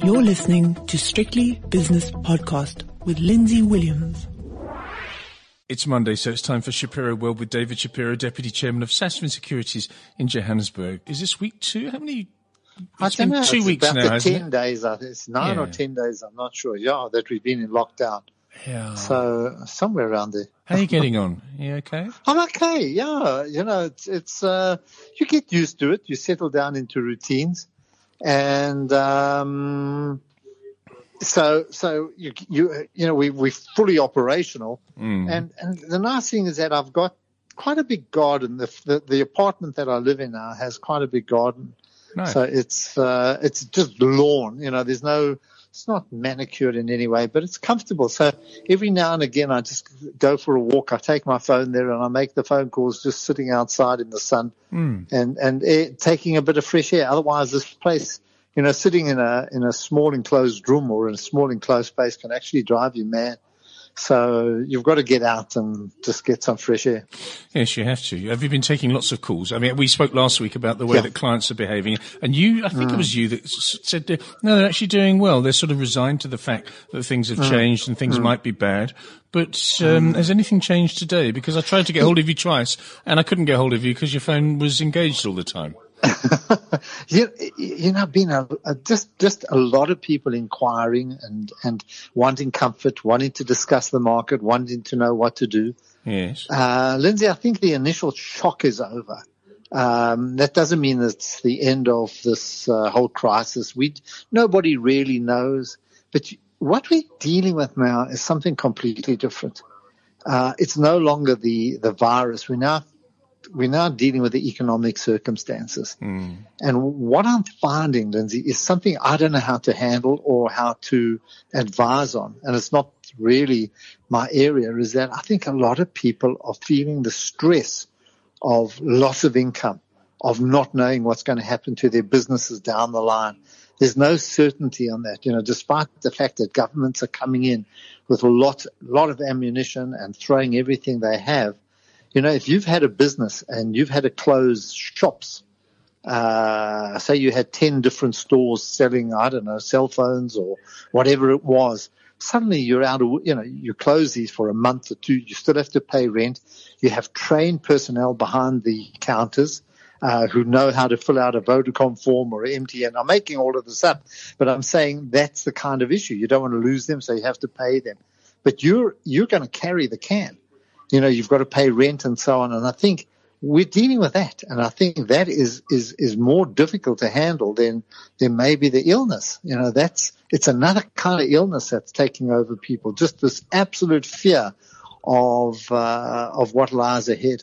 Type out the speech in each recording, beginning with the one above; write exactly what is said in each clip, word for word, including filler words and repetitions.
You're listening to Strictly Business Podcast with Lindsay Williams. It's Monday, so it's time for Shapiro World with David Shapiro, Deputy Chairman of Sasfin Securities in Johannesburg. Is this week two? How many? It's been know. two it's weeks about now, the hasn't ten it? days. I think it's nine Yeah. or ten days. I'm not sure. Yeah, that we've been in lockdown. Yeah. So somewhere around there. How are you getting on? You okay? I'm okay. Yeah, you know, it's it's uh, you get used to it. You settle down into routines, and um, so so you you you know we we're fully operational. Mm. And and the nice thing is that I've got quite a big garden. The the, the apartment that I live in now has quite a big garden. Nice. So it's uh, it's just lawn. You know, there's no. It's not manicured in any way, but it's comfortable. So every now and again, I just go for a walk. I take my phone there and I make the phone calls just sitting outside in the sun Mm. and, and air, taking a bit of fresh air. Otherwise, this place, you know, sitting in a, in a small enclosed room or in a small enclosed space can actually drive you mad. So you've got to get out and just get some fresh air. Yes, you have to. Have you been taking lots of calls? I mean, we spoke last week about the way Yeah. that clients are behaving, and you, I think Mm. it was you that s- said, uh, no, they're actually doing well. They're sort of resigned to the fact that things have Mm. changed and things Mm. might be bad. But um, Mm. has anything changed today? Because I tried to get hold of you twice, and I couldn't get hold of you because your phone was engaged all the time. you, you know, been a, a, just just a lot of people inquiring and and wanting comfort, wanting to discuss the market, wanting to know what to do. Yes. Uh, Lindsay, I think the initial shock is over. Um, that doesn't mean it's the end of this uh, whole crisis. We nobody really knows, but what we're dealing with now is something completely different. Uh, it's no longer the the virus. We now We're now dealing with the economic circumstances. Mm. And what I'm finding, Lindsay, is something I don't know how to handle or how to advise on. And it's not really my area, is that I think a lot of people are feeling the stress of loss of income, of not knowing what's going to happen to their businesses down the line. There's no certainty on that, you know, despite the fact that governments are coming in with a lot, lot of ammunition and throwing everything they have. You know, if you've had a business and you've had to close shops, uh, say you had ten different stores selling, I don't know, cell phones or whatever it was, suddenly you're out of, you know, you close these for a month or two. You still have to pay rent. You have trained personnel behind the counters uh, who know how to fill out a Vodacom form or M T N. I'm making all of this up, but I'm saying that's the kind of issue. You don't want to lose them, so you have to pay them. But you're you're going to carry the can. You know, you've got to pay rent and so on. And I think we're dealing with that. And I think that is, is, is more difficult to handle than, than maybe the illness. You know, that's, it's another kind of illness that's taking over people. Just this absolute fear of, uh, of what lies ahead.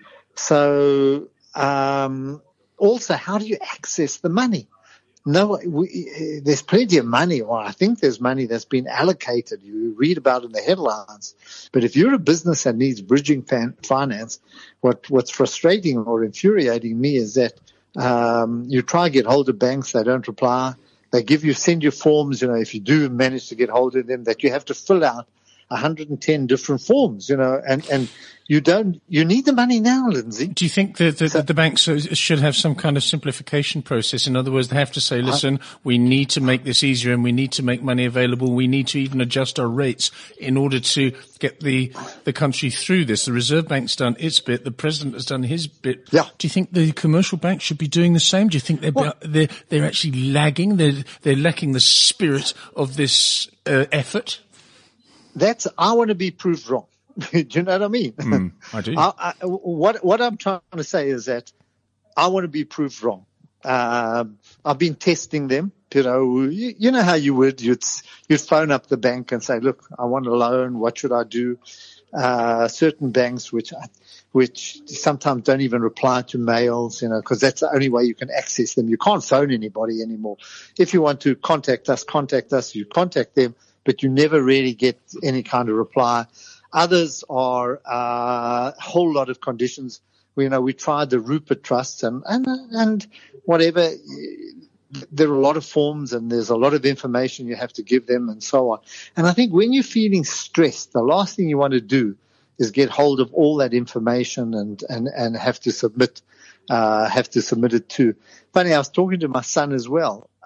So, um, also, how do you access the money? No, we, there's plenty of money, or I think there's money that's been allocated. You read about it in the headlines. But if you're a business that needs bridging fan, finance, what, what's frustrating or infuriating me is that um, you try to get hold of banks, they don't reply. They give you, send you forms, you know, if you do manage to get hold of them, that you have to fill out one hundred ten different forms, you know, and, and you don't, you need the money now, Lindsay. Do you think that the, So- the banks should have some kind of simplification process? In other words, they have to say, listen, we need to make this easier and we need to make money available. We need to even adjust our rates in order to get the, the country through this. The Reserve Bank's done its bit. The President has done his bit. Yeah. Do you think the commercial banks should be doing the same? Do you think they're, Well- they're, they're actually lagging? They're, they're lacking the spirit of this uh, effort? That's, I want to be proved wrong. Do you know what I mean? Mm, I do. I, I, what, what I'm trying to say is that I want to be proved wrong. Um, I've been testing them. You know, you, you know how you would, you'd, you'd phone up the bank and say, look, I want a loan. What should I do? Uh, certain banks, which, which sometimes don't even reply to mails, you know, because that's the only way you can access them. You can't phone anybody anymore. If you want to contact us, contact us, you contact them, but you never really get any kind of reply. Others are uh, a whole lot of conditions. We, you know, we tried the Rupert Trusts and, and, and whatever. There are a lot of forms and there's a lot of information you have to give them and so on. And I think when you're feeling stressed, the last thing you want to do is get hold of all that information and, and, and have to submit, uh, have to submit it to. Funny, I was talking to my son as well.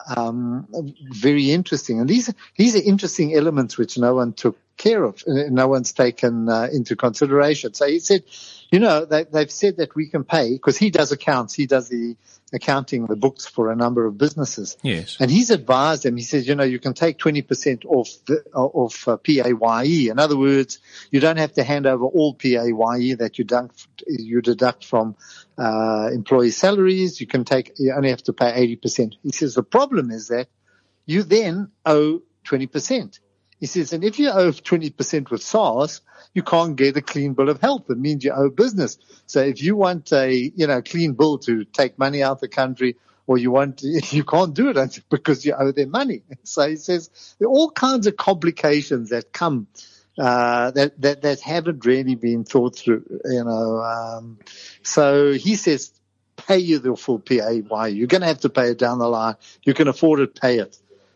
um, very interesting. And these, these are interesting elements which no one took care of, no one's taken uh, into consideration. So he said, you know, they, they've said that we can pay, because he does accounts, he does the accounting, the books for a number of businesses. Yes. And he's advised them, he says, you know, you can take twenty percent off the, off uh, P A Y E. In other words, you don't have to hand over all P A Y E that you deduct, you deduct from uh, employee salaries. You can take, you only have to pay eighty percent. He says the problem is that you then owe twenty percent. He says, and if you owe twenty percent with SARS, you can't get a clean bill of health. It means you owe business. So if you want a, you know, clean bill to take money out of the country, or you want, you can't do it because you owe them money. So he says there are all kinds of complications that come, uh, that, that, that haven't really been thought through, you know. Um, so he says, pay you the full P A Y E. You're going to have to pay it down the line. You can afford it, pay it.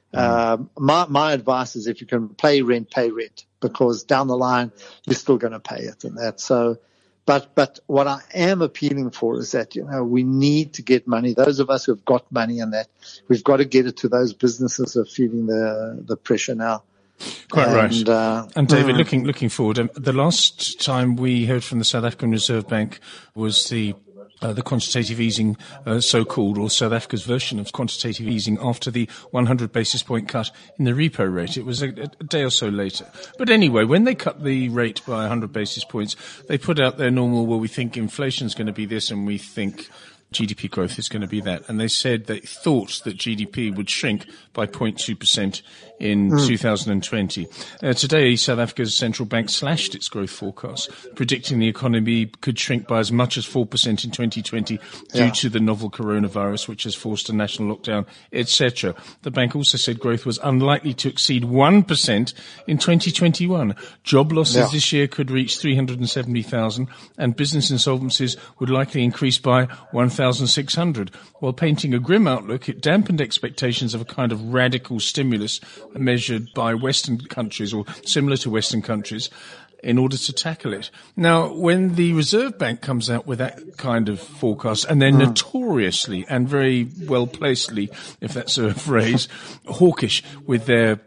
Um, my, my advice is if you can pay rent, pay rent, because down the line, you're still going to pay it and that. So, but, but what I am appealing for is that, you know, we need to get money. Those of us who have got money and that, we've got to get it to those businesses who are feeling the, the pressure now. Quite and, right. Uh, and David, mm. looking, looking forward, um, the last time we heard from the South African Reserve Bank was the Uh, the quantitative easing, uh, so-called, or South Africa's version of quantitative easing after the one hundred basis point cut in the repo rate. It was a, a day or so later. But anyway, when they cut the rate by one hundred basis points, they put out their normal, well, we think inflation's going to be this and we think G D P growth is going to be that. And they said they thought that G D P would shrink by zero point two percent in mm. two thousand twenty. Uh, today, South Africa's central bank slashed its growth forecast, predicting the economy could shrink by as much as four percent in twenty twenty due yeah. to the novel coronavirus, which has forced a national lockdown, et cetera. The bank also said growth was unlikely to exceed one percent in twenty twenty-one. Job losses yeah. this year could reach three hundred seventy thousand, and business insolvencies would likely increase by one thousand six hundred. While painting a grim outlook, it dampened expectations of a kind of radical stimulus measured by Western countries, or similar to Western countries, in order to tackle it. Now, when the Reserve Bank comes out with that kind of forecast, and they're mm. notoriously and very well-placedly, if that's a phrase, hawkish with their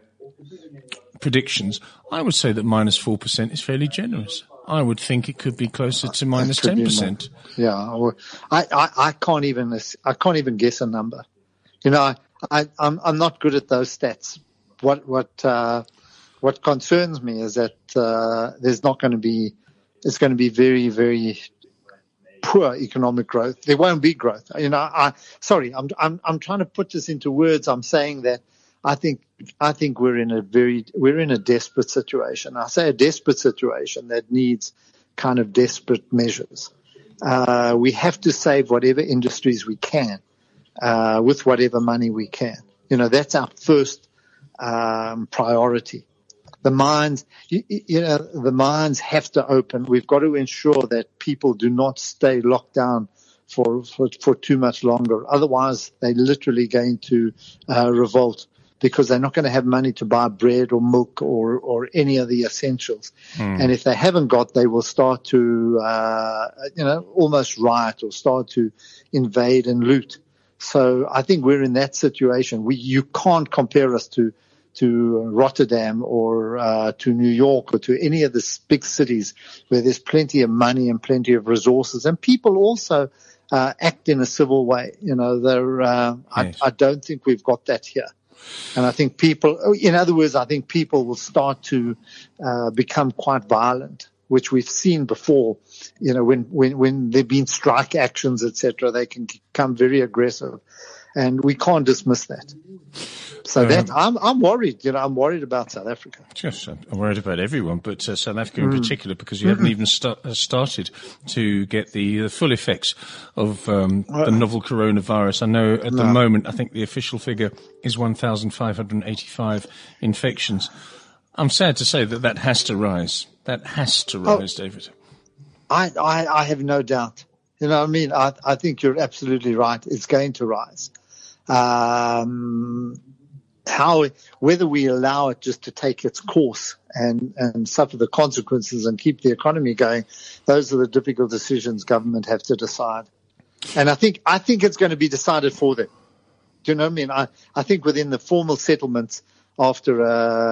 predictions, I would say that minus four percent is fairly generous. I would think it could be closer to minus ten percent. Yeah, I, I, I can't even, I can't even guess a number. You know, I, I, I'm, I'm not good at those stats. What, what, uh, what concerns me is that, uh, there's not going to be, it's going to be very, very poor economic growth. There won't be growth. You know, I, sorry, I'm, I'm, I'm trying to put this into words. I'm saying that I think, I think we're in a very, we're in a desperate situation. I say a desperate situation that needs kind of desperate measures. Uh, we have to save whatever industries we can, uh, with whatever money we can. You know, that's our first, um, priority. The mines, you, you know, the mines have to open. We've got to ensure that people do not stay locked down for, for, for too much longer. Otherwise, they're literally going to, uh, revolt, because they're not going to have money to buy bread or milk or, or any of the essentials. Mm. And if they haven't got, they will start to, uh, you know, almost riot or start to invade and loot. So I think we're in that situation. We, you can't compare us to, to Rotterdam or, uh, to New York or to any of the big cities where there's plenty of money and plenty of resources, and people also, uh, act in a civil way. You know, they're, uh, yes. I, I don't think we've got that here. And I think people, in other words, I think people will start to uh, become quite violent, which we've seen before. You know, when when when there've been strike actions, et cetera, they can become very aggressive, and we can't dismiss that. So um, that I'm I'm worried. You know, I'm worried about South Africa. Yes, I'm worried about everyone, but uh, South Africa in mm. particular, because you mm-hmm. haven't even start, uh, started to get the, the full effects of um, the novel coronavirus. I know at no. the moment, I think the official figure is one thousand five hundred eighty-five infections. I'm sad to say that that has to rise. That has to rise, oh, David. I, I I have no doubt. You know what I mean? I I think you're absolutely right. It's going to rise. Um. How, whether we allow it just to take its course and, and suffer the consequences and keep the economy going, those are the difficult decisions government have to decide. And I think, I think it's going to be decided for them. Do you know what I mean? I, I think within the formal settlements after,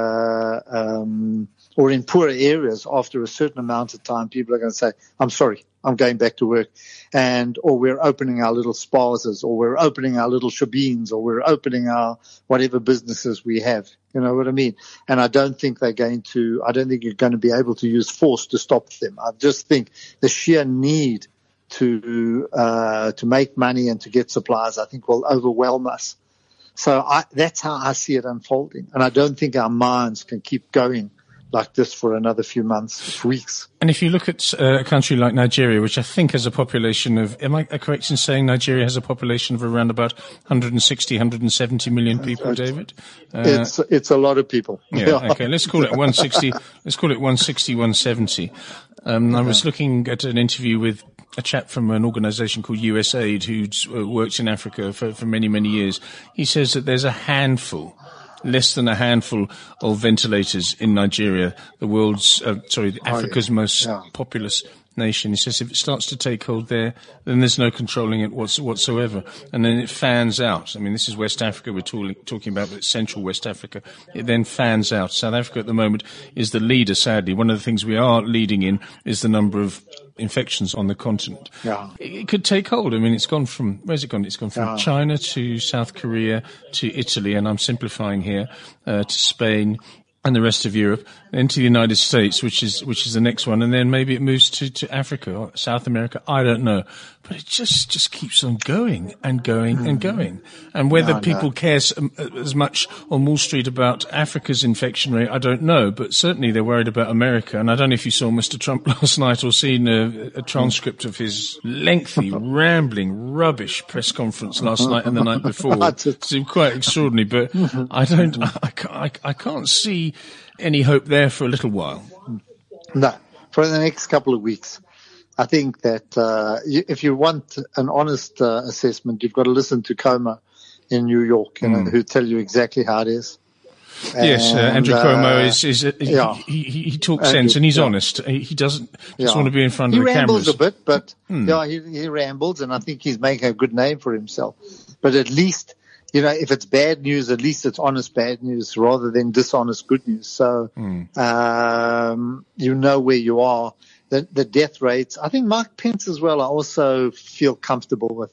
uh, um, or in poorer areas, after a certain amount of time, people are going to say, I'm sorry, I'm going back to work. And, or we're opening our little spazas, or we're opening our little shebeens, or we're opening our whatever businesses we have. You know what I mean? And I don't think they're going to, I don't think you're going to be able to use force to stop them. I just think the sheer need to, uh, to make money and to get supplies, I think will overwhelm us. So I, that's how I see it unfolding. And I don't think our minds can keep going like this for another few months, weeks. And if you look at uh, a country like Nigeria, which I think has a population of, am I correct in saying Nigeria has a population of around about one hundred sixty, one hundred seventy million people, it's, David? Uh, it's, it's a lot of people. Yeah, okay. Let's call it one sixty, let's call it one sixty, one seventy. Um, I was looking at an interview with a chap from an organization called U S A I D who's uh, worked in Africa for, for many, many years. He says that there's a handful, less than a handful of ventilators in Nigeria, the world's, uh, sorry, Africa's oh, yeah. most yeah. populous nation. He says if it starts to take hold there, then there's no controlling it whatsoever. And then it fans out. I mean, this is West Africa we're talk- talking about, but it's central West Africa. It then fans out. South Africa at the moment is the leader, sadly. One of the things we are leading in is the number of infections on the continent. Yeah. It, it could take hold. I mean, it's gone from, where's it gone? It's gone from yeah. China to South Korea to Italy, and I'm simplifying here, uh, to Spain, and the rest of Europe, then to the United States, which is which is the next one, and then maybe it moves to, to Africa or South America. I don't know, but it just just keeps on going and going mm. and going. And whether no, people no. care as much on Wall Street about Africa's infection rate, I don't know. But certainly they're worried about America. And I don't know if you saw Mister Trump last night or seen a, a transcript of his lengthy, rambling, rubbish press conference last night and the night before. It's quite extraordinary. But I don't, I, I, I can't see any hope there for a little while. No, for the next couple of weeks. I think that uh, you, if you want an honest uh, assessment, you've got to listen to Cuomo in New York, you know, mm. who tell you exactly how it is. And, yes, uh, Andrew uh, Cuomo is, is uh, he, yeah. he, he, he talks Andrew, sense and he's yeah. honest. He, he doesn't just yeah. want to be in front he of the cameras. He rambles a bit, but mm. yeah, he, he rambles, and I think he's making a good name for himself. But at least, you know, if it's bad news, at least it's honest bad news rather than dishonest good news. So, mm. um, you know where you are. The, the death rates, I think Mike Pence as well, I also feel comfortable with.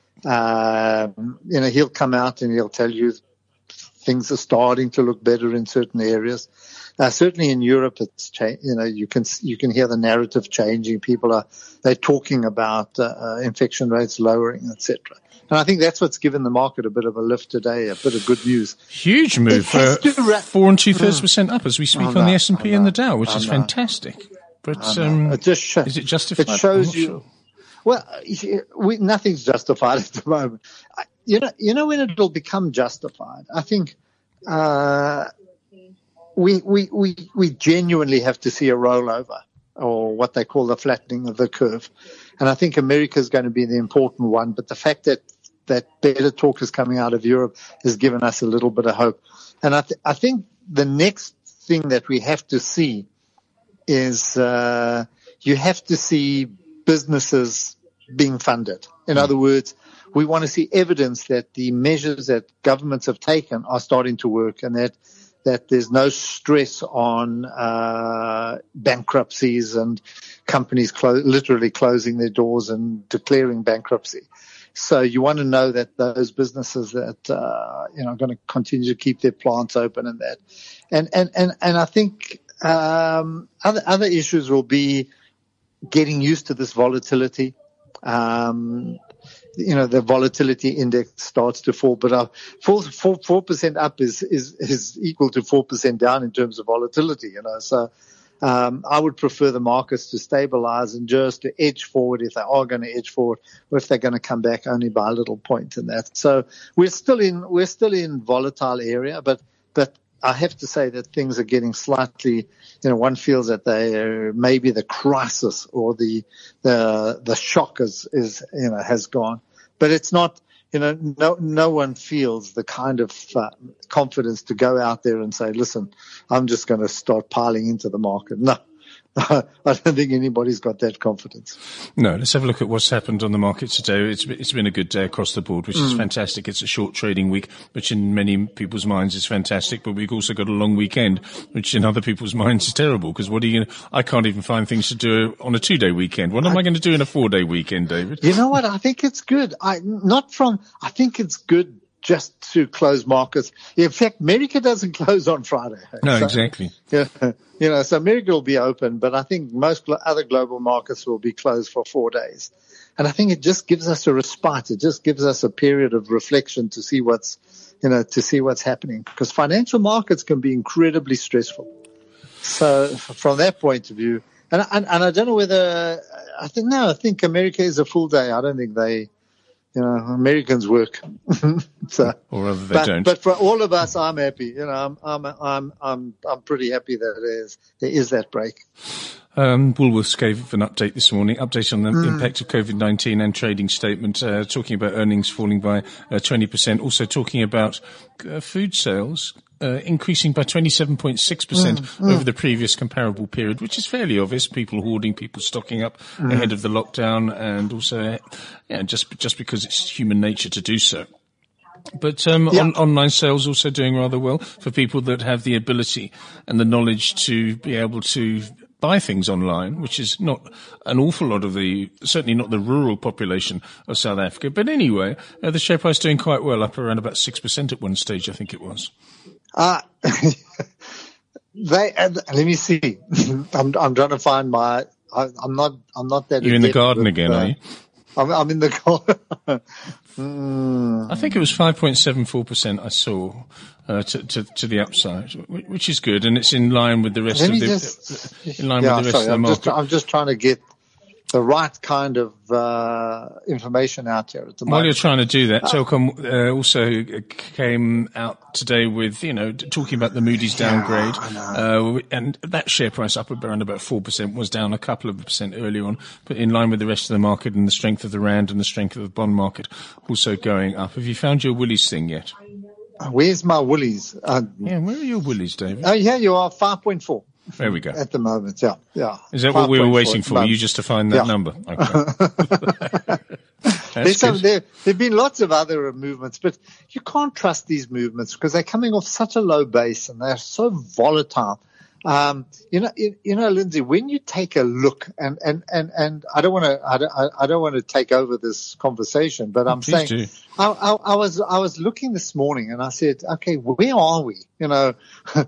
Um, you know, he'll come out and he'll tell you things are starting to look better in certain areas. Uh, certainly in Europe, it's cha- you know, you can, you can hear the narrative changing. People are, they're talking about, uh, uh infection rates lowering, et cetera. And I think that's what's given the market a bit of a lift today, a bit of good news. Huge move, uh, ra- four and two thirds percent up as we speak oh, on no, the S and P oh, and the Dow, which oh, is no. fantastic. But um, it just sh- is it justified? It shows you. Sure. Well, we, nothing's justified at the moment. You know, you know when it'll become justified. I think uh, we we we we genuinely have to see a rollover, or what they call the flattening of the curve. And I think America is going to be the important one. But the fact that that better talk is coming out of Europe has given us a little bit of hope. And I th- I think the next thing that we have to see is uh, you have to see businesses being funded. In mm. other words, we want to see evidence that the measures that governments have taken are starting to work, and that that there's no stress on uh, bankruptcies and companies clo- literally closing their doors and declaring bankruptcy. So you want to know that those businesses that uh, you know are going to continue to keep their plants open and that, and and and and I think. Um, other, other issues will be getting used to this volatility. Um, you know, the volatility index starts to fall, but uh, four, four, four percent up is, is, is equal to four percent down in terms of volatility, you know, so, um, I would prefer the markets to stabilize and just to edge forward if they are going to edge forward, or if they're going to come back only by a little point in that. So we're still in, we're still in volatile area, but, but, I have to say that things are getting slightly, you know, one feels that they are, maybe the crisis or the, the, the shock is, is, you know, has gone, but it's not, you know, no, no one feels the kind of uh, confidence to go out there and say, listen, I'm just going to start piling into the market. No, I don't think anybody's got that confidence. No, let's have a look at what's happened on the market today. It's it's been a good day across the board, which is Mm. fantastic. It's a short trading week, which in many people's minds is fantastic, but we've also got a long weekend, which in other people's minds is terrible, because what are you going to, I can't even find things to do on a two-day weekend. What am I, I going to do in a four-day weekend, David? You know what? I think it's good. I not from, I think it's good just to close markets. In fact, America doesn't close on Friday. No, so, exactly. Yeah, you know, so America will be open, but I think most glo- other global markets will be closed for four days. And I think it just gives us a respite. It just gives us a period of reflection to see what's, you know, to see what's happening, because financial markets can be incredibly stressful. So from that point of view, and, and, and I don't know whether, I think, no, I think America is a full day. I don't think they, you know, Americans work. so, or rather they but, don't. But for all of us, I'm happy. You know, I'm, I'm, I'm, I'm, I'm pretty happy that there is, there is that break. Um, Woolworths gave an update this morning, update on the Mm. impact of COVID nineteen and trading statement, uh, talking about earnings falling by uh, twenty percent, also talking about uh, food sales uh, increasing by twenty-seven point six percent Mm, mm. over the previous comparable period, which is fairly obvious. People hoarding, people stocking up Mm. ahead of the lockdown, and also, yeah, just just because it's human nature to do so. But um, Yeah. on, online sales also doing rather well for people that have the ability and the knowledge to be able to buy things online, which is not an awful lot of the, certainly not the rural population of South Africa. But anyway, uh, the share price doing quite well, up around about six percent at one stage, I think it was. Uh, they, uh, let me see. I'm, I'm trying to find my, I, I'm not, I'm not that. You're in the adept garden with, again, uh, are you? I'm, I'm in the garden. mm. I think it was five point seven four percent I saw uh, to, to, to the upside, wh- which is good, and it's in line with the rest Let of me the, just, in line yeah, with the rest sorry, of the I'm market. just, I'm just trying to get the right kind of uh, information out here at the While you're moment. trying to do that, Telkom uh, also came out today with, you know, talking about the Moody's downgrade, uh, and that share price up around about four percent, was down a couple of percent earlier on, but in line with the rest of the market and the strength of the rand and the strength of the bond market also going up. Have you found your Woolies thing yet? Where's my Woolies? Uh, Yeah, where are your Woolies, David? oh, yeah, you are five point four. There we go. At the moment, yeah, yeah. Is that what we were waiting for? You You just to find that Yeah. number? Okay. That's There's some, good. there have been lots of other movements, but you can't trust these movements because they're coming off such a low base and they're so volatile. Um, you know, you, you know, Lindsay, when you take a look, and and and and I don't want to, I don't, I don't want to take over this conversation, but I'm Please saying, do. I, I, I was, I was looking this morning and I said, okay, where are we? You know,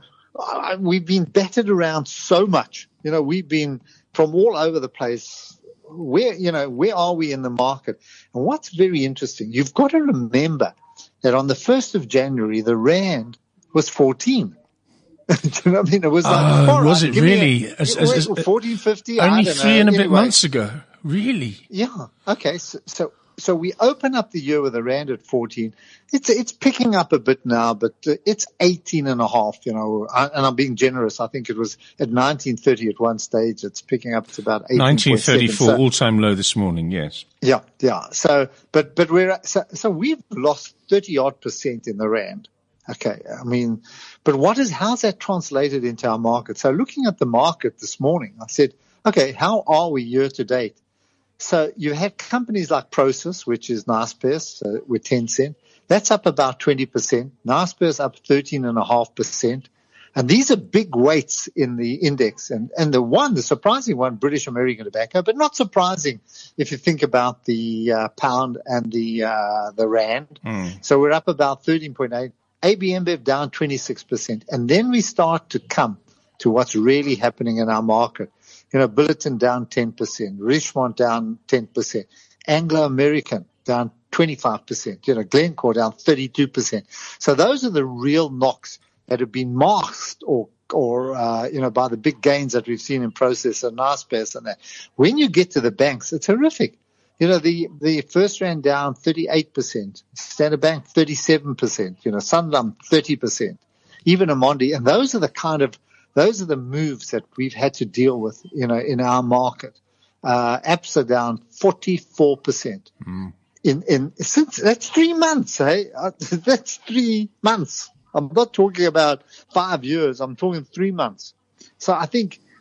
we've been battered around so much. You know, we've been from all over the place. Where, you know, where are we in the market? And what's very interesting, you've got to remember that on the first of January, the rand was fourteen. Do you know what I mean? It was like, Oh, all was right, it give me really? a- As- as- as- fourteen fifty? Only I don't three know. and a bit Anyway, months ago. Really? Yeah. Okay. So, so, so we open up the year with a rand at fourteen. It's, it's picking up a bit now, but uh, it's eighteen and a half, you know, I, and I'm being generous. I think it was at nineteen thirty at one stage. It's picking up to about eighteen. nineteen thirty-four, So, all-time low this morning, yes. yeah. Yeah. So, but, but we're, so, so we've lost thirty odd percent in the rand. Okay. I mean, but what is, how's that translated into our market? So looking at the market this morning, I said, okay, how are we year to date? So you have companies like Prosus, which is Naspers, uh, with ten cent. That's up about twenty percent. Naspers up thirteen point five percent. And these are big weights in the index. And, and the one, the surprising one, British American Tobacco, but not surprising if you think about the uh, pound and the, uh, the rand. Mm. So we're up about thirteen point eight. A B M B F down twenty-six percent. And then we start to come to what's really happening in our market. You know, Billiton down ten percent, Richmond down ten percent, Anglo American down twenty-five percent, you know, Glencore down thirty-two percent. So those are the real knocks that have been masked or, or, uh, you know, by the big gains that we've seen in Prosus and Naspers and that. When you get to the banks, it's horrific. You know, the, the first rand down thirty-eight percent, Standard Bank thirty-seven percent, you know, Sanlam thirty percent, even Amundi. And those are the kind of, those are the moves that we've had to deal with, you know, in our market. Uh, A P S A down forty-four percent. Mm. In, in, since, that's three months, hey? Uh, that's three months. I'm not talking about five years. I'm talking three months. So I think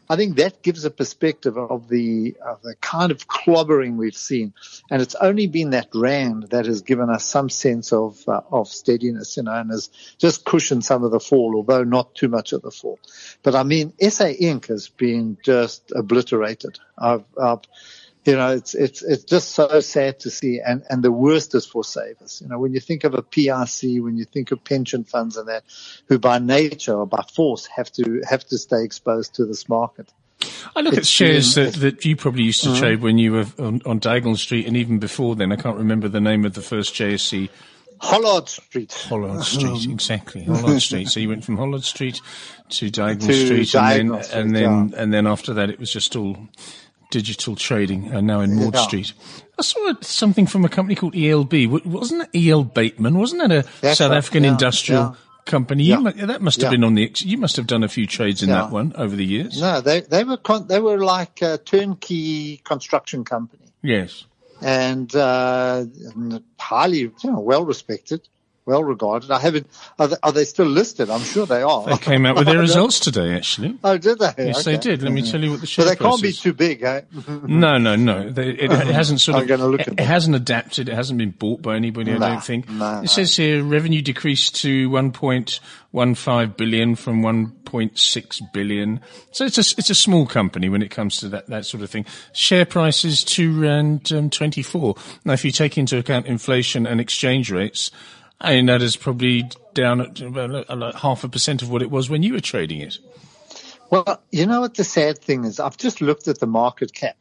I think that gives a perspective of the, of the kind of clobbering we've seen. And it's only been that rand that has given us some sense of, uh, of steadiness, you know, and has just cushioned some of the fall, although not too much of the fall. But I mean, S A Incorporated has been just obliterated. I've, I've, you know, it's, it's, it's just so sad to see. And, and the worst is for savers. You know, when you think of a P I C, when you think of pension funds and that, who by nature or by force have to, have to stay exposed to this market. I look it's at shares been, that, that you probably used to uh-huh. trade when you were on, on Diagonal Street and even before then. I can't remember the name of the first J S C. Hollard Street. Hollard Street, exactly. Hollard Street. So you went from Hollard Street to Diagonal to Street, Diagonal and then, Street, and then, yeah. and then after that it was just all digital trading, and now in Maud Yeah. Street. I saw something from a company called E L B. Wasn't that E L Bateman? Wasn't that a That's South right. African Yeah. industrial Yeah. company? You Yeah. mu- that must have Yeah. been on the, ex- you must have done a few trades in Yeah. that one over the years. No, they, they were, con- they were like a turnkey construction company. Yes. And, uh, and highly, you know, well respected, well regarded. I haven't, are they, are they still listed? I'm sure they are. They came out with their results today, actually. Oh, did they? Yes, Okay. they did. Let me tell you what the share But they price can't be is. too big, eh? No, no, no. They, it, it hasn't sort I'm of. gonna look it, at it that. hasn't adapted. It hasn't been bought by anybody. I No, don't think. no, it no. says here revenue decreased to one point one five billion from one point six billion. So it's a it's a small company when it comes to that that sort of thing. Share price is two rand um, twenty four. Now, if you take into account inflation and exchange rates, I mean that is probably down at about like half a percent of what it was when you were trading it. Well, you know what the sad thing is? I've just looked at the market cap.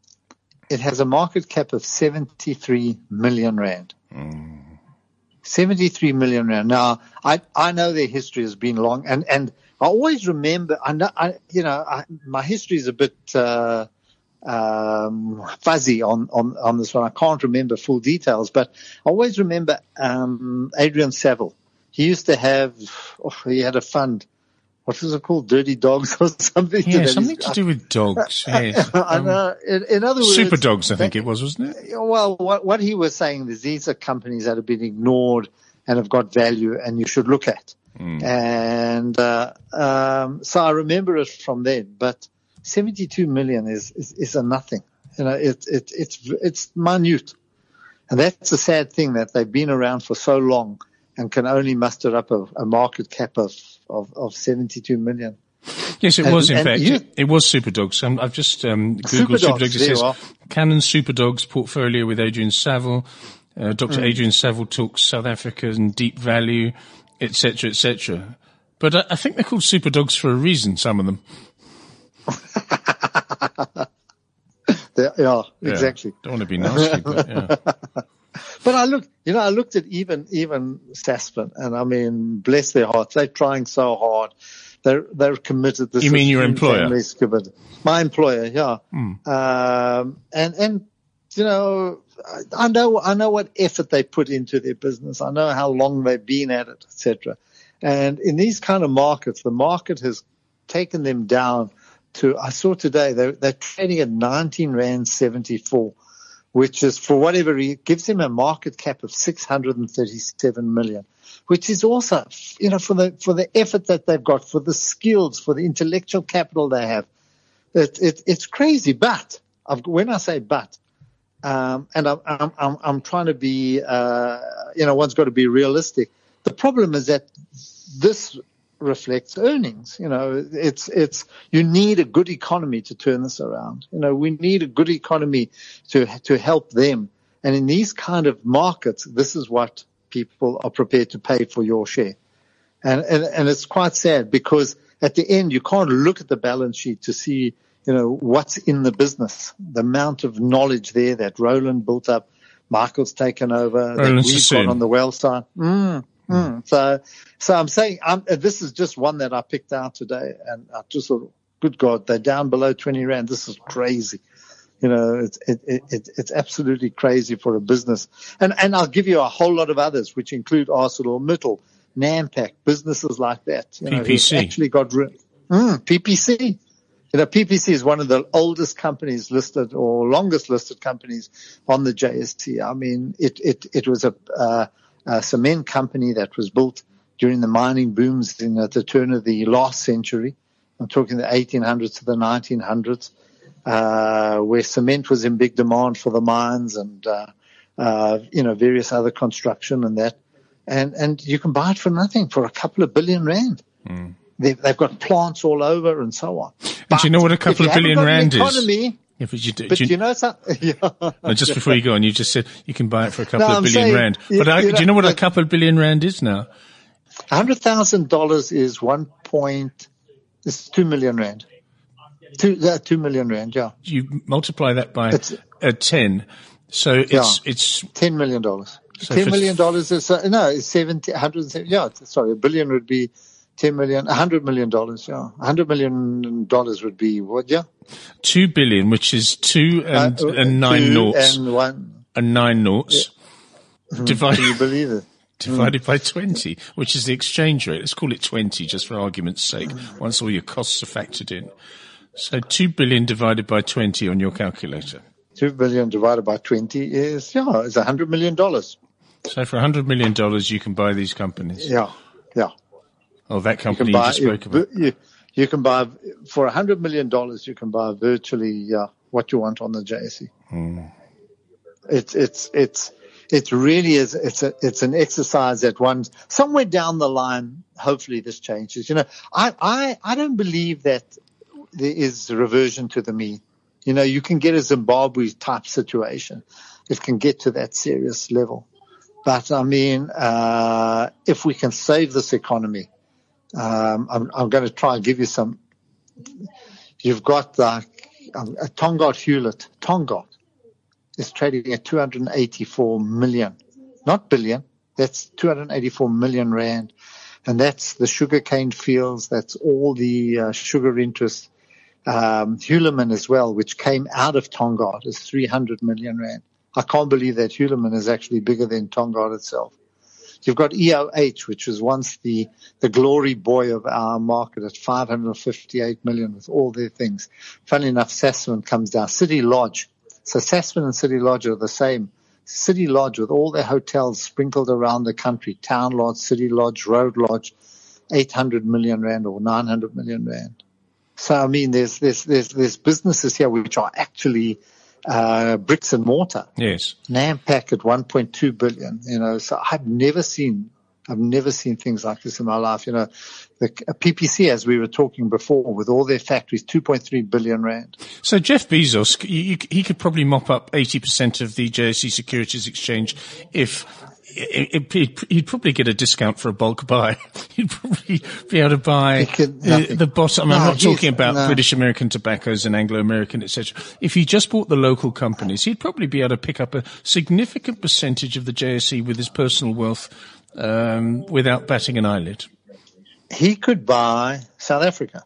It has a market cap of seventy-three million rand. Mm. seventy-three million rand. Now, I, I know their history has been long, and, and I always remember, I know, I, you know, I, my history is a bit, uh, um, fuzzy on, on, on this one. I can't remember full details, but I always remember, um, Adrian Saville. He used to have, oh, he had a fund. What was it called? Dirty Dogs or something? Yeah, to that. something He's- to do with dogs. Yes. I Um, know. In, in other words, Super Dogs, I think it was, wasn't it? well, what, what he was saying is these are companies that have been ignored and have got value and you should look at. Mm. And, uh, um, so I remember it from then, but seventy-two million is, is, is a nothing. You know, it, it, it's, it's minute. And that's the sad thing that they've been around for so long and can only muster up a, a market cap of, of, of seventy-two million. Yes, it And- was, in and fact. you- It, it was Superdogs. Um, I've just um, Googled Superdogs, Superdogs. It there says you are. Canon Superdogs portfolio with Adrian Saville. Uh, Doctor Mm. Adrian Saville talks South Africa and deep value, et cetera, et cetera. But I, I think they're called Superdogs for a reason, some of them. They- yeah, Yeah. exactly. Don't want to be nasty, but yeah. But I looked, you know, I looked at even, even Sasfin, and I mean, bless their hearts, they're trying so hard. They're, they're committed. This You mean is your huge employer? family's committed. My employer, yeah. Mm. Um, and, and, you know, I, I know, I know what effort they put into their business. I know how long they've been at it, et cetera. And in these kind of markets, the market has taken them down to, I saw today, they're, they're trading at nineteen rand seventy-four. Which is, for whatever reason, gives him a market cap of six hundred thirty-seven million, which is also, you know, for the, for the effort that they've got, for the skills, for the intellectual capital they have. It, it, it's crazy. But I've, when I say but, um, and I'm, I'm, I'm, I'm trying to be, uh, you know, one's got to be realistic. The problem is that this reflects earnings. You know, it's, it's, you need a good economy to turn this around. You know, we need a good economy to, to help them. And in these kind of markets, this is what people are prepared to pay for your share. And, and, and it's quite sad because at the end, you can't look at the balance sheet to see, you know, what's in the business, the amount of knowledge there that Roland built up, Michael's taken over, that Roland we've Sassoon. got on the well side. Mm. Mm. So, so I'm saying, um, this is just one that I picked out today, and I just thought, good God, they're down below twenty rand. This is crazy. You know, it's, it, it, it, it's absolutely crazy for a business. And, and I'll give you a whole lot of others, which include ArcelorMittal, Nampak, businesses like that. You know, P P C. who've actually got, ri- mm, P P C. You know, P P C is one of the oldest companies listed or longest listed companies on the J S T. I mean, it, it, it was a, uh, a cement company that was built during the mining booms in at the turn of the last century. I'm talking the eighteen hundreds to the nineteen hundreds, uh, where cement was in big demand for the mines and, uh, uh, you know, various other construction and that. And, and you can buy it for nothing, for a couple of billion rand. Mm. They've, they've got plants all over and so on. And but do you know what a couple of billion rand economy, is? Yeah, but you do, but do you, you know something? Yeah. No, just before you go on, you just said you can buy it for a couple no, of billion saying, rand. But you, I, you know, do you know what a couple of billion rand is now? A hundred thousand dollars is one point, it's two million rand. Two, uh, two million rand, yeah. You multiply that by uh, ten. So it's, yeah, it's ten million dollars. So ten million dollars is, uh, no, it's seventy, one hundred seventy, yeah, sorry, a billion would be ten million, a hundred million dollars, yeah. A hundred million dollars would be what, yeah? Two billion, which is two and, uh, and nine two noughts. And one. And nine noughts. Yeah. Divided, Can you believe it? Divided mm. by twenty, which is the exchange rate. Let's call it twenty, just for argument's sake, mm. once all your costs are factored in. So two billion divided by twenty on your calculator. Two billion divided by twenty is, yeah, it's a hundred million dollars. So for a hundred million dollars, you can buy these companies. Yeah, yeah. Oh, that company you, buy, you just spoke you, about. You, you can buy, for a hundred million dollars, you can buy virtually uh, what you want on the J S E. Mm. It's, it's, it's, it really is, it's a, it's an exercise that one, somewhere down the line, hopefully this changes. You know, I, I, I don't believe that there is reversion to the mean. You know, you can get a Zimbabwe type situation. It can get to that serious level. But I mean, uh, if we can save this economy, um, I'm, I'm going to try and give you some. You've got like um, a Tongaat Hewlett. Tongaat is trading at two hundred eighty-four million, not billion. That's two hundred eighty-four million rand. And that's the sugarcane fields. That's all the uh, sugar interests. Um, Hulamin as well, which came out of Tongaat, is three hundred million rand. I can't believe that Hulamin is actually bigger than Tongaat itself. You've got E O H, which was once the, the glory boy of our market at five hundred fifty-eight million with all their things. Funny enough, Sasfin comes down. City Lodge. So Sasfin and City Lodge are the same. City Lodge with all their hotels sprinkled around the country. Town Lodge, City Lodge, Road Lodge, eight hundred million rand or nine hundred million rand. So, I mean, there's, there's, there's, there's businesses here which are actually, uh, bricks and mortar. Yes. Nampak at one point two billion, you know, so I've never seen, I've never seen things like this in my life. You know, the P P C, as we were talking before, with all their factories, two point three billion rand. So Jeff Bezos, he, he could probably mop up eighty percent of the J S E Securities Exchange if, It, it, he'd probably get a discount for a bulk buy. He'd probably be able to buy uh, the bottom. I mean, no, I'm not talking about no. British American tobaccos and Anglo American, et cetera. If he just bought the local companies, he'd probably be able to pick up a significant percentage of the J S E with his personal wealth um, without batting an eyelid. He could buy South Africa.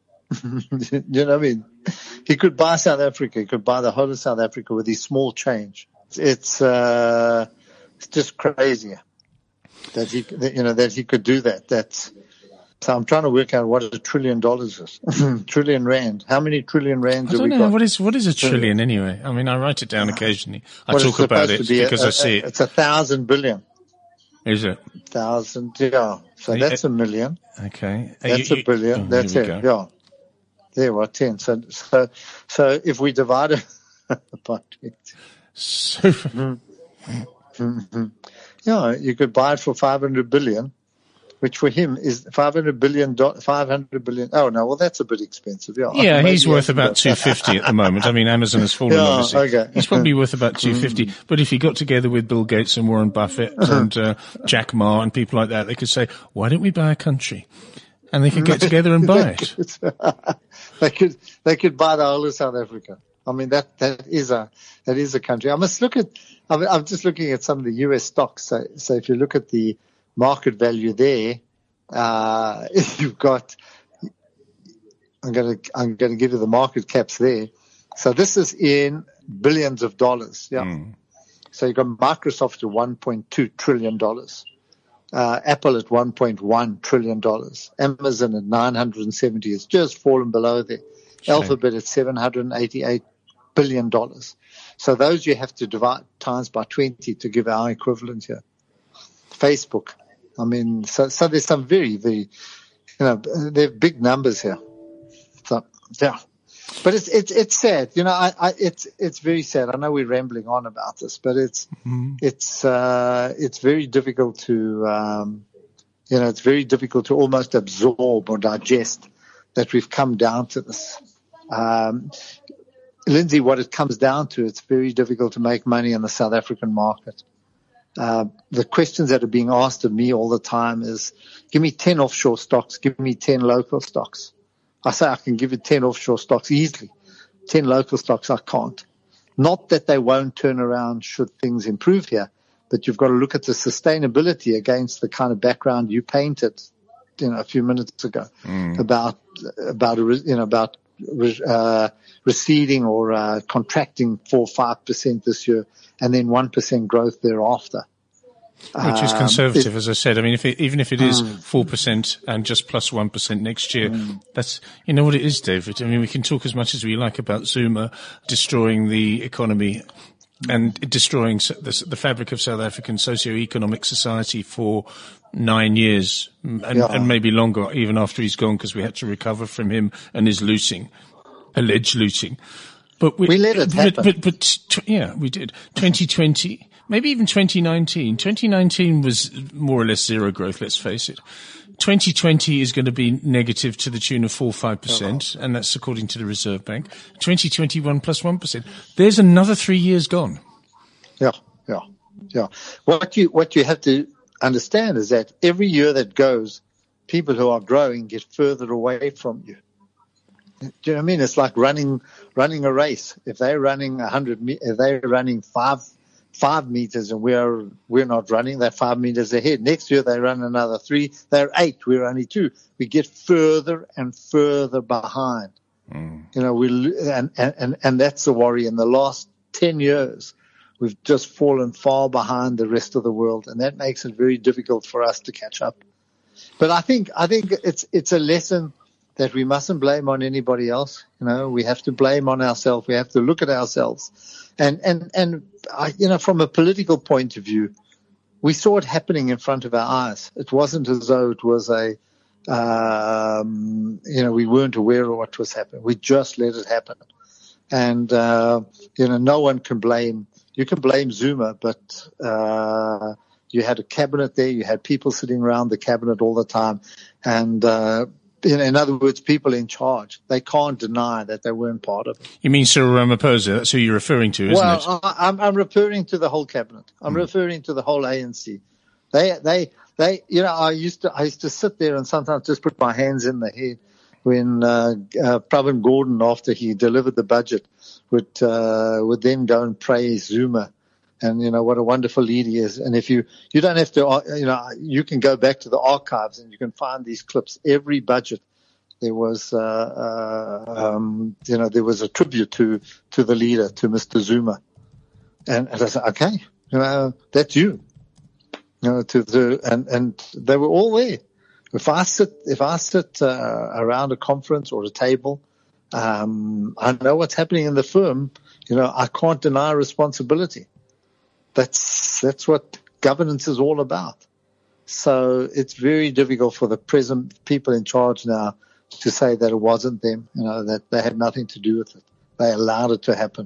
You know what I mean? He could buy South Africa. He could buy the whole of South Africa with his small change. It's uh It's just crazy that he, that, you know, that he could do that. That's, so I'm trying to work out what a trillion dollars is. Trillion rand. How many trillion rands I have we don't know. got? What is, what is a trillion anyway? I mean, I write it down occasionally. I talk about it be because a, I see a, it. It's a thousand billion. Is it? Thousand, yeah. So that's a million. Okay. That's you, a billion. Oh, that's it. Go. Yeah. There were ten. So, so, so if we divide it by twenty. So, mm-hmm. Mm-hmm. Yeah, you could buy it for five hundred billion, which for him is five hundred billion, five hundred billion. Oh, no, well, that's a bit expensive. Yeah, yeah he's worth about two hundred fifty at the moment. I mean, Amazon has fallen, yeah, obviously. Okay. He's probably worth about two hundred fifty. Mm. But if he got together with Bill Gates and Warren Buffett and uh, Jack Ma and people like that, they could say, why don't we buy a country? And they could get together and buy it. they could, they could buy the whole of South Africa. I mean, that, that is a, that is a country. I must look at, I'm, I'm just looking at some of the U S stocks. So, so if you look at the market value there, uh, you've got, I'm going to, I'm going to give you the market caps there. So this is in billions of dollars. Yeah. Mm. So you've got Microsoft at one point two trillion dollars. Uh, Apple at one point one trillion dollars. Amazon at nine hundred seventy. It's just fallen below there. Shame. Alphabet at seven hundred eighty-eight billion dollars. So those you have to divide times by twenty to give our equivalent here. Facebook. I mean, so, so there's some very, very, you know, they're big numbers here. So, yeah. But it's it's it's sad, you know. I, I it's it's very sad. I know we're rambling on about this, but it's mm-hmm. it's uh, it's very difficult to um, you know it's very difficult to almost absorb or digest that we've come down to this. Um, Lindsay, what it comes down to, it's very difficult to make money in the South African market. Uh, the questions that are being asked of me all the time is, give me ten offshore stocks, give me ten local stocks. I say I can give you ten offshore stocks easily. ten local stocks I can't. Not that they won't turn around should things improve here, but you've got to look at the sustainability against the kind of background you painted, you know, a few minutes ago mm. about, about, you know, about, uh, receding or, uh, contracting four or five percent this year and then one percent growth thereafter. Which is conservative, um, as I said. I mean, if it, even if it is four percent and just plus one percent next year, mm. that's, you know what it is, David? I mean, we can talk as much as we like about Zuma destroying the economy and destroying the, the fabric of South African socio-economic society for nine years and, yeah. and maybe longer, even after he's gone, because we had to recover from him and his looting, alleged looting. But we, we let it happen. But, but, but, but yeah, we did. twenty twenty. Maybe even twenty nineteen. twenty nineteen was more or less zero growth, let's face it. twenty twenty is going to be negative to the tune of four or five percent, and that's according to the Reserve Bank. twenty twenty-one plus one percent. There's another three years gone. Yeah, yeah, yeah. What you, what you have to understand is that every year that goes, people who are growing get further away from you. Do you know what I mean? It's like running, running a race. If they're running a hundred, if they're running five, five meters and we're, we're not running, they're five meters ahead. Next year they run another three, they're eight, we're only two. We get further and further behind. Mm. You know, we, and, and, and that's the worry. In the last ten years, we've just fallen far behind the rest of the world, and that makes it very difficult for us to catch up. But I think, I think it's, it's a lesson that we mustn't blame on anybody else. You know, we have to blame on ourselves. We have to look at ourselves. And, and, and, I, you know, from a political point of view, we saw it happening in front of our eyes. It wasn't as though it was a, um, you know, we weren't aware of what was happening. We just let it happen. And, uh, you know, no one can blame, you can blame Zuma, but, uh, you had a cabinet there, you had people sitting around the cabinet all the time. And, uh, In, in other words, people in charge. They can't deny that they weren't part of it. You mean Cyril Ramaphosa? That's who you're referring to, isn't well, it? Well, I'm, I'm referring to the whole cabinet. I'm mm. referring to the whole A N C. They, they, they, you know, I used to, I used to sit there and sometimes just put my hands in the head when, uh, uh, Pravin Gordhan, after he delivered the budget, would, uh, would then go and praise Zuma. And, you know, what a wonderful leader he is. And if you, you don't have to, you know, you can go back to the archives and you can find these clips. Every budget, there was, uh, uh, um, you know, there was a tribute to, to the leader, to Mister Zuma. And, and I said, okay, you know, that's you. You know, to the, and, and they were all there. If I sit, if I sit, uh, around a conference or a table, um, I know what's happening in the firm. You know, I can't deny responsibility. That's, that's what governance is all about. So it's very difficult for the present people in charge now to say that it wasn't them, you know, that they had nothing to do with it. They allowed it to happen.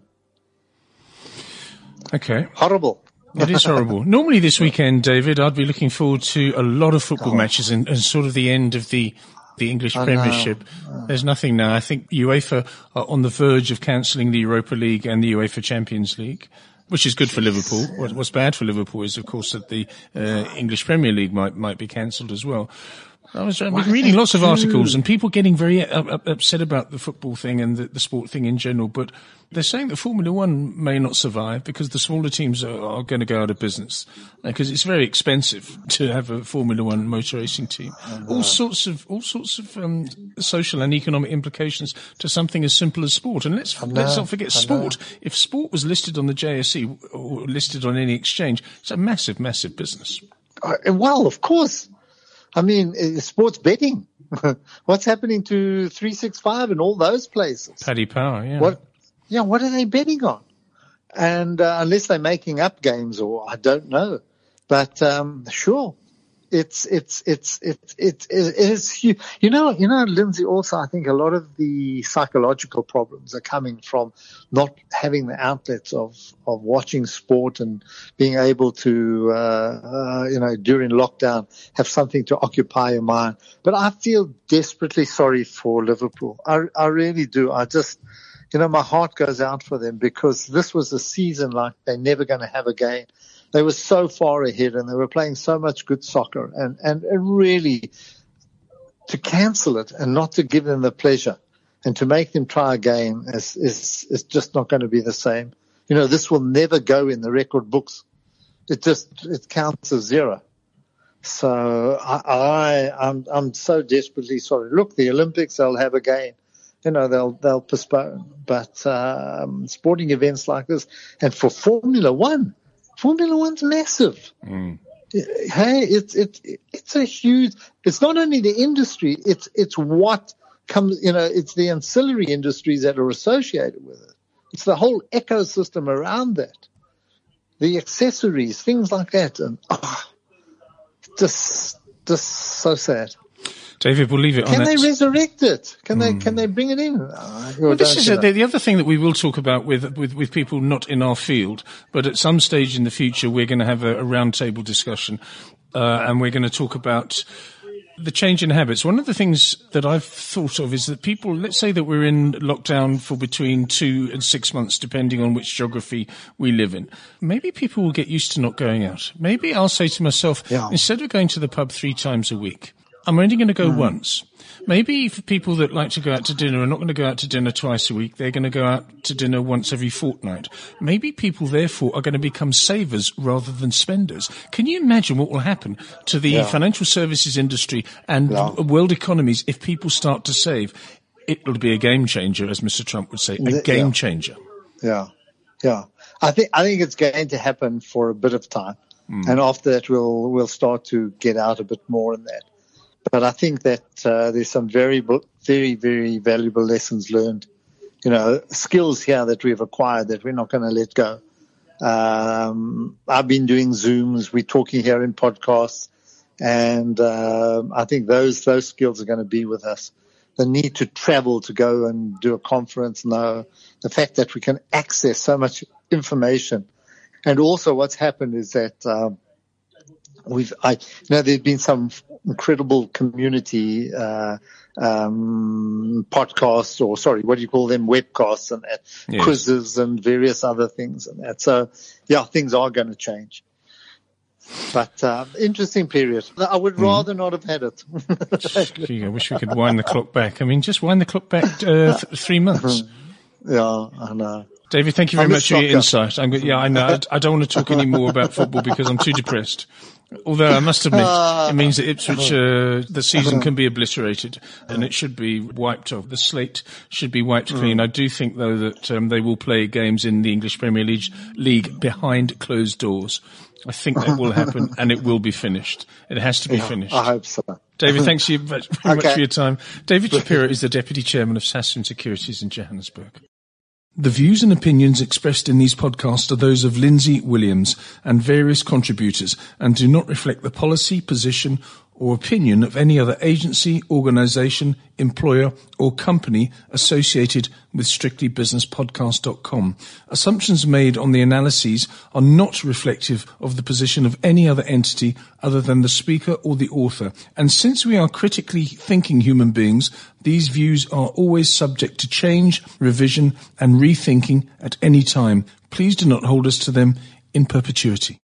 Okay. Horrible. It is horrible. Normally this weekend, David, I'd be looking forward to a lot of football oh. matches and, and sort of the end of the the English I Premiership. Oh. There's nothing now. I think UEFA are on the verge of cancelling the Europa League and the UEFA Champions League, which is good for Liverpool. What's bad for Liverpool is, of course, that the uh, English Premier League might might be cancelled as well. I was I've been reading lots of articles and people getting very uh, upset about the football thing and the, the sport thing in general, but they're saying that Formula One may not survive because the smaller teams are, are going to go out of business because it's very expensive to have a Formula One motor racing team. All sorts of all sorts of um, social and economic implications to something as simple as sport. And let's let's not forget sport. If sport was listed on the J S E or listed on any exchange, it's a massive, massive business. Uh, well, of course. I mean, sports betting. What's happening to three sixty-five and all those places? Paddy Power, yeah. What, yeah, what are they betting on? And uh, unless they're making up games or I don't know. But um, sure, It's, it's, it's, it's, it's, it's, you, you know, you know, Lindsay, also, I think a lot of the psychological problems are coming from not having the outlets of, of watching sport and being able to, uh, uh, you know, during lockdown, have something to occupy your mind. But I feel desperately sorry for Liverpool. I, I really do. I just, you know, my heart goes out for them, because this was a season like they're never going to have again. They were so far ahead and they were playing so much good soccer, and, and, and really to cancel it and not to give them the pleasure and to make them try again is, is, is just not going to be the same. You know, this will never go in the record books. It just, it counts as zero. So I, I, I'm, I'm so desperately sorry. Look, the Olympics, they'll have again. You know, they'll, they'll postpone, but, um, sporting events like this, and for Formula One, Formula One's massive. Mm. Hey, it's it's it's a huge. It's not only the industry. It's it's what comes. You know, it's the ancillary industries that are associated with it. It's the whole ecosystem around that. The accessories, things like that, and oh, just just so sad. David, we'll leave it on that. Can they resurrect it? Can they, mm. can they bring it in? Oh, well, this is a, the, the other thing that we will talk about with, with, with people not in our field, but at some stage in the future, we're going to have a, a roundtable discussion, uh, and we're going to talk about the change in habits. One of the things that I've thought of is that people, let's say that we're in lockdown for between two and six months, depending on which geography we live in. Maybe people will get used to not going out. Maybe I'll say to myself, yeah. instead of going to the pub three times a week, I'm only going to go mm. once. Maybe for people that like to go out to dinner are not going to go out to dinner twice a week. They're going to go out to dinner once every fortnight. Maybe people, therefore, are going to become savers rather than spenders. Can you imagine what will happen to the yeah. financial services industry and yeah. world economies if people start to save? It'll be a game changer, as Mister Trump would say, a game yeah. changer. Yeah, yeah. I think I think it's going to happen for a bit of time, mm. and after that, we'll we'll start to get out a bit more in that. But I think that uh, there's some very, very, very valuable lessons learned, you know, skills here that we've acquired that we're not going to let go. Um, I've been doing Zooms. We're talking here in podcasts. And uh, I think those those skills are going to be with us. The need to travel to go and do a conference, no. The fact that we can access so much information. And also what's happened is that um, we've, I you know, there's been some incredible community uh, um, podcasts, or sorry, what do you call them, webcasts and that, yes. quizzes and various other things and that. So, yeah, things are going to change. But uh, interesting period. I would rather mm. not have had it. Gee, I wish we could wind the clock back. I mean, just wind the clock back uh, th- three months. Yeah, I know. David, thank you very much for your insight. I'm, yeah, I know. I, I don't want to talk any more about football because I'm too depressed. Although I must admit, it means that Ipswich, uh, the season can be obliterated and it should be wiped off. The slate should be wiped clean. I do think, though, that um, they will play games in the English Premier League, League behind closed doors. I think that will happen and it will be finished. It has to be yeah, finished. I hope so. David, thanks you very okay. much for your time. David Shapiro is the Deputy Chairman of Sassoon Securities in Johannesburg. The views and opinions expressed in these podcasts are those of Lindsay Williams and various contributors and do not reflect the policy, position or opinion of any other agency, organisation, employer or company associated with strictly business podcast dot com. Assumptions made on the analyses are not reflective of the position of any other entity other than the speaker or the author. And since we are critically thinking human beings, these views are always subject to change, revision and rethinking at any time. Please do not hold us to them in perpetuity.